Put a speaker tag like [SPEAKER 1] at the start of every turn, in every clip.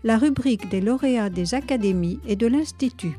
[SPEAKER 1] la rubrique des lauréats des académies et de l'Institut.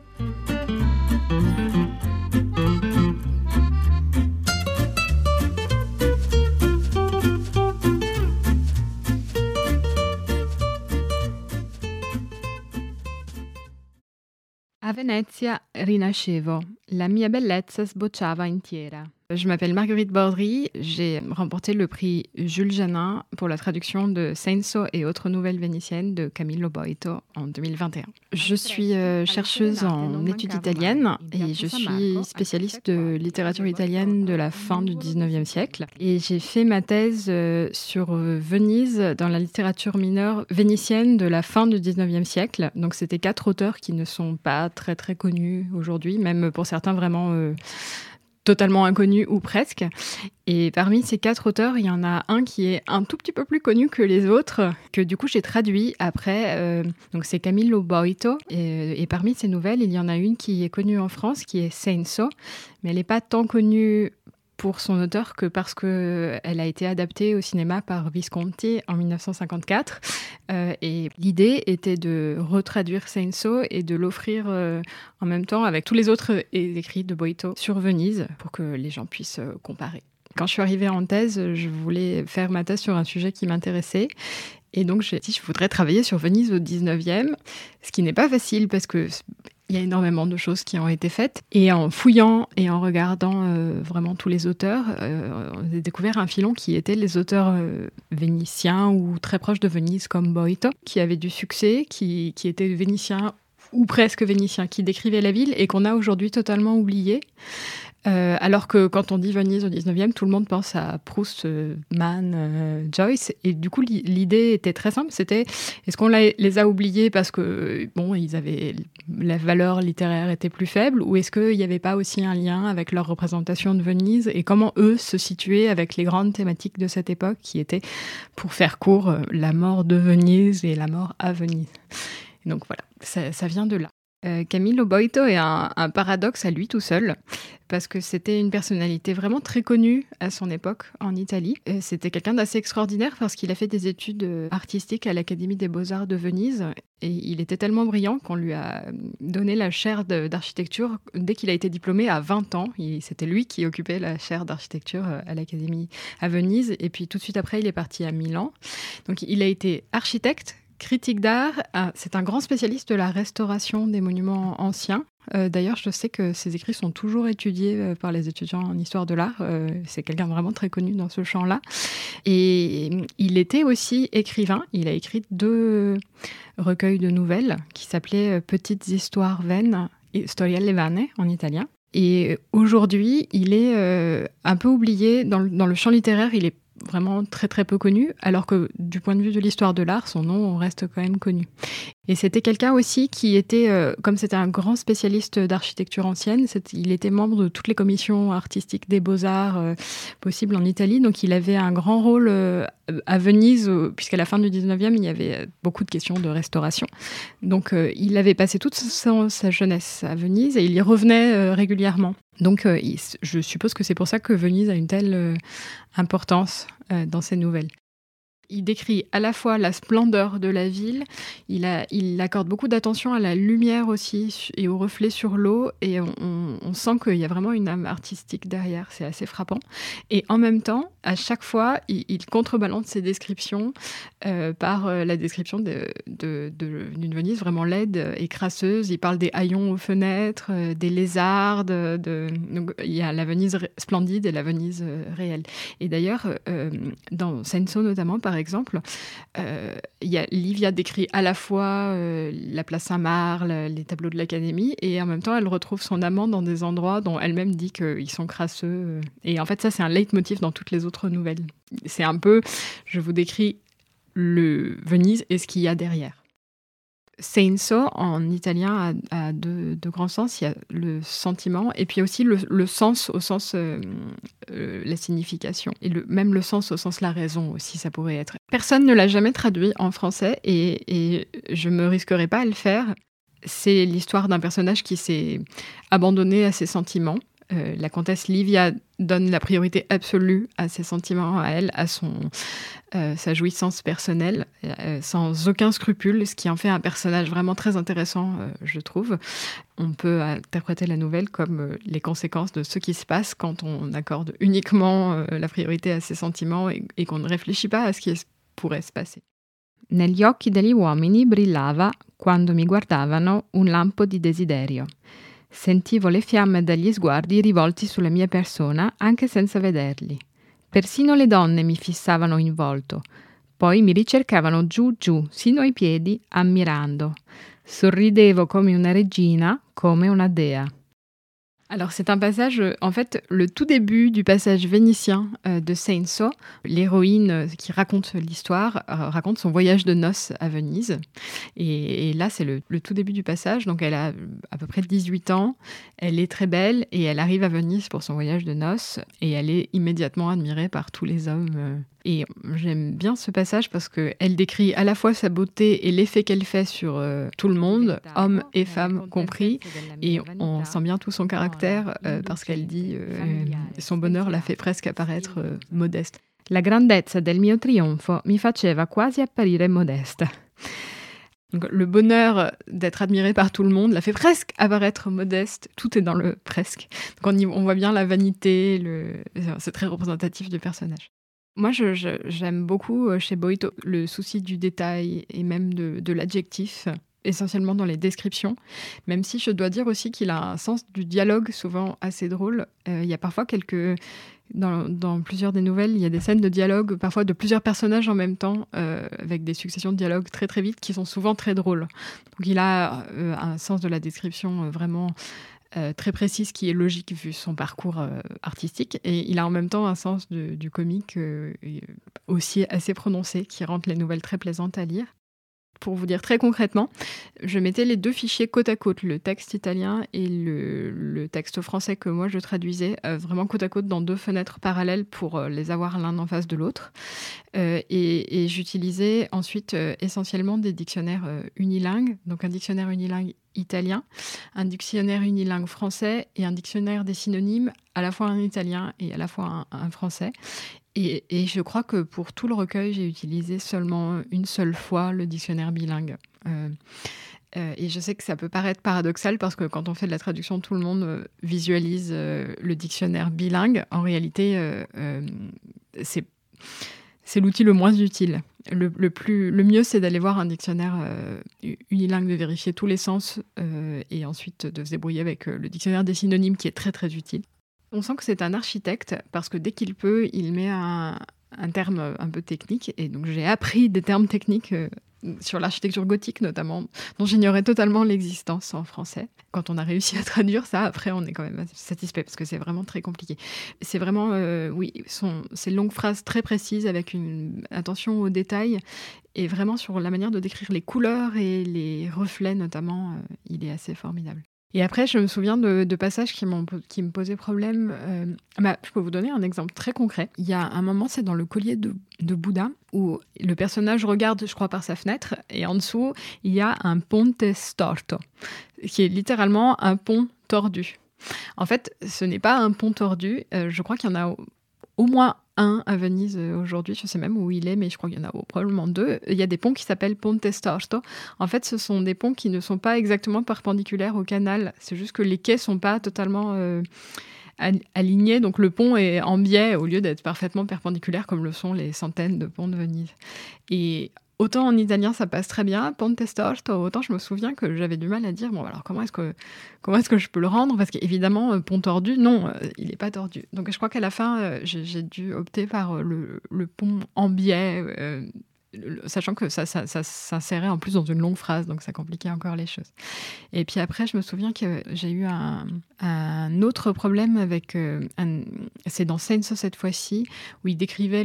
[SPEAKER 2] A Venezia rinascevo, la mia bellezza sbocciava intiera. Je m'appelle Marguerite Bordry, j'ai remporté le prix Jules Janin pour la traduction de Senso et autres nouvelles vénitiennes de Camillo Boito en 2021. Je suis chercheuse en études italiennes et je suis spécialiste de littérature italienne de la fin du 19e siècle. Et j'ai fait ma thèse sur Venise dans la littérature mineure vénitienne de la fin du 19e siècle. Donc c'était 4 auteurs qui ne sont pas très très connus aujourd'hui, même pour certains vraiment totalement inconnu ou presque. Et parmi ces 4 auteurs, il y en a un qui est un tout petit peu plus connu que les autres, que du coup j'ai traduit après. Donc c'est Camillo Boito. Et parmi ces nouvelles, il y en a une qui est connue en France, qui est Senso, mais elle n'est pas tant connue pour son auteur que parce qu'elle a été adaptée au cinéma par Visconti en 1954. Et l'idée était de retraduire Senso et de l'offrir en même temps avec tous les autres écrits de Boito sur Venise pour que les gens puissent comparer. Quand je suis arrivée en thèse, je voulais faire ma thèse sur un sujet qui m'intéressait. Et donc j'ai dit je voudrais travailler sur Venise au 19e, ce qui n'est pas facile parce que il y a énormément de choses qui ont été faites. Et en fouillant et en regardant vraiment tous les auteurs, on a découvert un filon qui était les auteurs vénitiens ou très proches de Venise comme Boito, qui avaient du succès, qui étaient vénitiens ou presque vénitiens, qui décrivaient la ville et qu'on a aujourd'hui totalement oublié. Alors que quand on dit Venise au 19e, tout le monde pense à Proust, Mann, Joyce. Et du coup, l'idée était très simple, c'était est-ce qu'on les a oubliés parce que la valeur littéraire était plus faible, ou est-ce qu'il n'y avait pas aussi un lien avec leur représentation de Venise et comment eux se situaient avec les grandes thématiques de cette époque qui étaient, pour faire court, la mort de Venise et la mort à Venise. Et donc voilà, ça vient de là. Camillo Boito est un paradoxe à lui tout seul, parce que c'était une personnalité vraiment très connue à son époque en Italie. C'était quelqu'un d'assez extraordinaire parce qu'il a fait des études artistiques à l'Académie des Beaux-Arts de Venise et il était tellement brillant qu'on lui a donné la chaire d'architecture dès qu'il a été diplômé à 20 ans. C'était lui qui occupait la chaire d'architecture à l'Académie à Venise et puis tout de suite après il est parti à Milan. Donc il a été architecte, critique d'art, c'est un grand spécialiste de la restauration des monuments anciens. D'ailleurs, je sais que ses écrits sont toujours étudiés par les étudiants en histoire de l'art. C'est quelqu'un vraiment très connu dans ce champ-là. Et il était aussi écrivain. Il a écrit 2 recueils de nouvelles qui s'appelaient Petites histoires vaines, Storielle vane en italien. Et aujourd'hui, il est un peu oublié. Dans le champ littéraire, il est vraiment très très peu connu, alors que du point de vue de l'histoire de l'art, son nom reste quand même connu. Et c'était quelqu'un aussi qui était, comme c'était un grand spécialiste d'architecture ancienne, il était membre de toutes les commissions artistiques des Beaux-Arts possibles en Italie, donc il avait un grand rôle à Venise, puisqu'à la fin du 19e, il y avait beaucoup de questions de restauration. Donc il avait passé toute sa jeunesse à Venise et il y revenait régulièrement. Donc je suppose que c'est pour ça que Venise a une telle importance dans ses nouvelles. Il décrit à la fois la splendeur de la ville, il accorde beaucoup d'attention à la lumière aussi et au reflet sur l'eau, et on sent qu'il y a vraiment une âme artistique derrière, c'est assez frappant. Et en même temps, à chaque fois, il contrebalance ses descriptions par la description d'une Venise vraiment laide et crasseuse. Il parle des haillons aux fenêtres, des lézardes, donc il y a la Venise splendide et la Venise réelle. Et d'ailleurs, dans Senso notamment, par exemple, Livia décrit à la fois la place Saint-Marc, les tableaux de l'Académie, et en même temps, elle retrouve son amant dans des endroits dont elle-même dit qu'ils sont crasseux. Et en fait, ça, c'est un leitmotiv dans toutes les autres nouvelles. C'est un peu, je vous décris le Venise et ce qu'il y a derrière. Senso, en italien, a deux grands sens. Il y a le sentiment et puis aussi le sens au sens la signification. Et même le sens au sens la raison aussi, ça pourrait être. Personne ne l'a jamais traduit en français et je me risquerai pas à le faire. C'est l'histoire d'un personnage qui s'est abandonné à ses sentiments, La comtesse Livia donne la priorité absolue à ses sentiments à elle, à sa jouissance personnelle, sans aucun scrupule, ce qui en fait un personnage vraiment très intéressant, je trouve. On peut interpréter la nouvelle comme les conséquences de ce qui se passe quand on accorde uniquement la priorité à ses sentiments et qu'on ne réfléchit pas à ce qui pourrait se passer.
[SPEAKER 3] Negli occhi degli uomini brillava, quando mi guardavano, un lampo di desiderio. Sentivo le fiamme dagli sguardi rivolti sulla mia persona anche senza vederli. Persino le donne mi fissavano in volto, poi mi ricercavano giù giù, sino ai piedi, ammirando. Sorridevo come una regina, come una dea.
[SPEAKER 2] Alors c'est un passage, en fait, le tout début du passage vénitien de Senso, l'héroïne qui raconte l'histoire, raconte son voyage de noces à Venise. Et là, c'est le tout début du passage. Donc elle a à peu près 18 ans, elle est très belle et elle arrive à Venise pour son voyage de noces. Et elle est immédiatement admirée par tous les hommes. Et j'aime bien ce passage parce qu'elle décrit à la fois sa beauté et l'effet qu'elle fait sur tout le monde, hommes et femmes compris. Et on sent bien tout son caractère parce qu'elle dit son bonheur la fait presque apparaître modeste.
[SPEAKER 3] La grandezza del mio trionfo mi faceva quasi apparire modesta.
[SPEAKER 2] Donc, le bonheur d'être admirée par tout le monde la fait presque apparaître modeste. Tout est dans le presque. Donc on voit bien la vanité, c'est très représentatif du personnage. Moi, j'aime beaucoup chez Boito le souci du détail et même de l'adjectif, essentiellement dans les descriptions, même si je dois dire aussi qu'il a un sens du dialogue souvent assez drôle. Il y a parfois dans plusieurs des nouvelles, il y a des scènes de dialogue, parfois de plusieurs personnages en même temps, avec des successions de dialogues très très vite, qui sont souvent très drôles. Donc il a un sens de la description vraiment très précise qui est logique vu son parcours artistique, et il a en même temps un sens du comique aussi assez prononcé qui rend les nouvelles très plaisantes à lire. Pour vous dire très concrètement, je mettais les deux fichiers côte à côte, le texte italien et le texte français que moi je traduisais, vraiment côte à côte dans deux fenêtres parallèles pour les avoir l'un en face de l'autre. Et j'utilisais ensuite essentiellement des dictionnaires unilingues, donc un dictionnaire unilingue italien, un dictionnaire unilingue français et un dictionnaire des synonymes, à la fois un italien et à la fois un français. Et je crois que pour tout le recueil, j'ai utilisé seulement une seule fois le dictionnaire bilingue. Et je sais que ça peut paraître paradoxal parce que quand on fait de la traduction, tout le monde visualise le dictionnaire bilingue. En réalité, c'est l'outil le moins utile. Le mieux, c'est d'aller voir un dictionnaire unilingue, de vérifier tous les sens et ensuite de se débrouiller avec le dictionnaire des synonymes qui est très très utile. On sent que c'est un architecte parce que dès qu'il peut, il met un terme un peu technique. Et donc j'ai appris des termes techniques sur l'architecture gothique notamment, dont j'ignorais totalement l'existence en français. Quand on a réussi à traduire ça, après on est quand même satisfait parce que c'est vraiment très compliqué. C'est vraiment, ces longues phrases très précises avec une attention aux détails et vraiment sur la manière de décrire les couleurs et les reflets notamment, il est assez formidable. Et après, je me souviens de passages qui me posaient problème. Je peux vous donner un exemple très concret. Il y a un moment, c'est dans le collier de Bouddha, où le personnage regarde, je crois, par sa fenêtre, et en dessous, il y a un ponte storto, qui est littéralement un pont tordu. En fait, ce n'est pas un pont tordu. Je crois qu'il y en a au moins un à Venise aujourd'hui, je sais même où il est, mais je crois qu'il y en a probablement deux. Il y a des ponts qui s'appellent Ponte Storto. En fait, ce sont des ponts qui ne sont pas exactement perpendiculaires au canal. C'est juste que les quais ne sont pas totalement alignés. Donc le pont est en biais au lieu d'être parfaitement perpendiculaire comme le sont les centaines de ponts de Venise. Et autant en italien ça passe très bien, Ponte Storto, autant je me souviens que j'avais du mal à dire, bon alors comment est-ce que je peux le rendre, parce qu'évidemment pont tordu, non, il n'est pas tordu. Donc je crois qu'à la fin j'ai dû opter par le pont en biais, sachant que ça s'insérait en plus dans une longue phrase, donc ça compliquait encore les choses. Et puis après, je me souviens que j'ai eu un autre problème avec... c'est dans Senso cette fois-ci, où il décrivait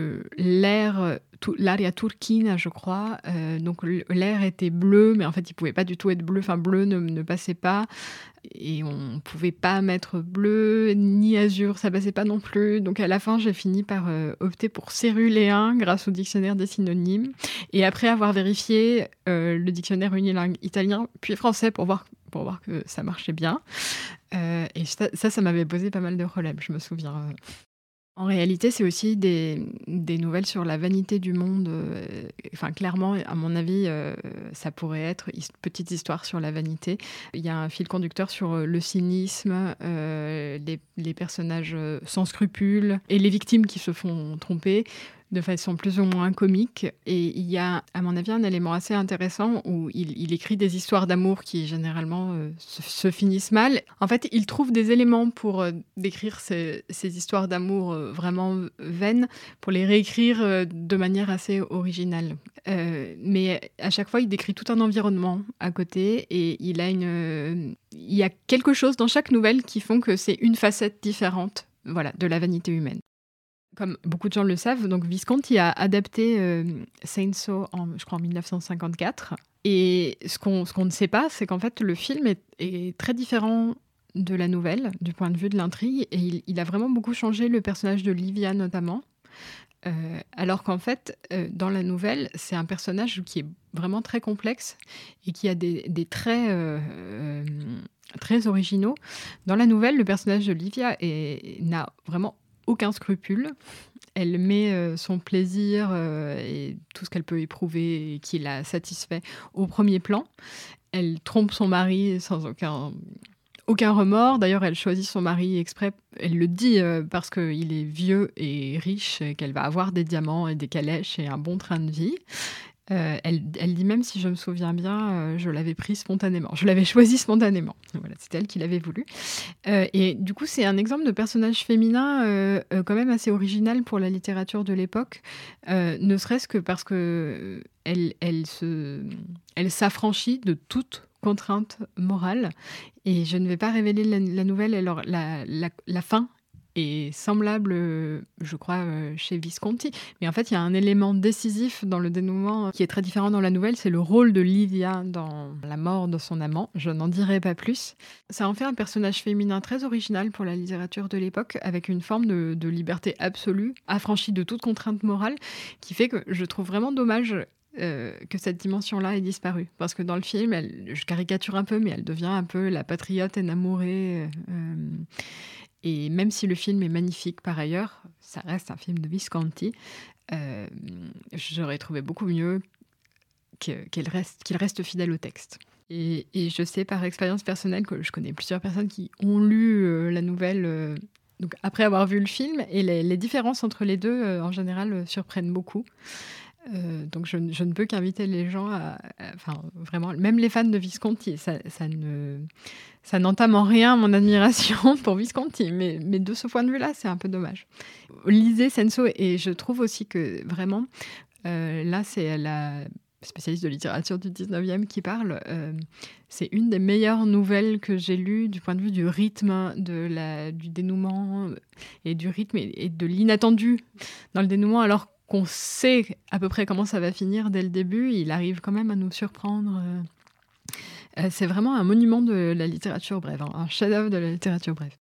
[SPEAKER 2] l'aria turchina, je crois. Donc l'air était bleu, mais en fait, il ne pouvait pas du tout être bleu. Enfin, bleu ne passait pas. Et on ne pouvait pas mettre bleu, ni azur, ça ne passait pas non plus. Donc à la fin, j'ai fini par opter pour céruléen grâce au dictionnaire des synonymes. Et après avoir vérifié le dictionnaire unilingue italien, puis français, pour voir pour voir que ça marchait bien. Et ça m'avait posé pas mal de problèmes, je me souviens. En réalité, c'est aussi des nouvelles sur la vanité du monde. Enfin, clairement, à mon avis, ça pourrait être une petite histoire sur la vanité. Il y a un fil conducteur sur le cynisme, les personnages sans scrupules et les victimes qui se font tromper de façon plus ou moins comique. Et il y a, à mon avis, un élément assez intéressant où il écrit des histoires d'amour qui, généralement, se finissent mal. En fait, il trouve des éléments pour décrire ces histoires d'amour vraiment vaines, pour les réécrire de manière assez originale. Mais à chaque fois, il décrit tout un environnement à côté et il y a quelque chose dans chaque nouvelle qui font que c'est une facette différente, voilà, de la vanité humaine. Comme beaucoup de gens le savent, donc Visconti a adapté Sainso je crois en 1954. Et ce qu'on ne sait pas, c'est qu'en fait, le film est très différent de la nouvelle, du point de vue de l'intrigue. Et il a vraiment beaucoup changé le personnage de Livia, notamment. Alors qu'en fait, dans la nouvelle, c'est un personnage qui est vraiment très complexe et qui a des traits très originaux. Dans la nouvelle, le personnage de Livia n'a vraiment aucun scrupule. Elle met son plaisir et tout ce qu'elle peut éprouver et qui la satisfait au premier plan. Elle trompe son mari sans aucun remords. D'ailleurs, elle choisit son mari exprès. Elle le dit parce qu'il est vieux et riche, et qu'elle va avoir des diamants et des calèches et un bon train de vie. Elle dit même, si je me souviens bien, je l'avais pris spontanément. Je l'avais choisi spontanément. Voilà, c'était elle qui l'avait voulu. Et du coup, c'est un exemple de personnage féminin quand même assez original pour la littérature de l'époque, ne serait-ce que parce que elle s'affranchit de toute contrainte morale. Et je ne vais pas révéler la nouvelle. Alors, la fin est semblable, je crois, chez Visconti. Mais en fait, il y a un élément décisif dans le dénouement qui est très différent dans la nouvelle. C'est le rôle de Livia dans la mort de son amant. Je n'en dirai pas plus. Ça en fait un personnage féminin très original pour la littérature de l'époque, avec une forme de liberté absolue, affranchie de toute contrainte morale, qui fait que je trouve vraiment dommage que cette dimension-là ait disparu. Parce que dans le film, je caricature un peu, mais elle devient un peu la patriote énamourée. Et même si le film est magnifique par ailleurs, ça reste un film de Visconti, j'aurais trouvé beaucoup mieux qu'il reste fidèle au texte. Et je sais par expérience personnelle que je connais plusieurs personnes qui ont lu la nouvelle donc après avoir vu le film, et les différences entre les deux, en général, surprennent beaucoup. Donc je ne peux qu'inviter les gens enfin vraiment, même les fans de Visconti, ça n'entame en rien mon admiration pour Visconti, mais de ce point de vue-là, c'est un peu dommage. Lisez Sainso, et je trouve aussi que vraiment, là c'est la spécialiste de littérature du 19e qui parle, c'est une des meilleures nouvelles que j'ai lues du point de vue du rythme, du dénouement, et du rythme et de l'inattendu dans le dénouement, alors qu'on sait à peu près comment ça va finir dès le début. Il arrive quand même à nous surprendre. C'est vraiment un monument de la littérature brève, un chef-d'œuvre de la littérature brève.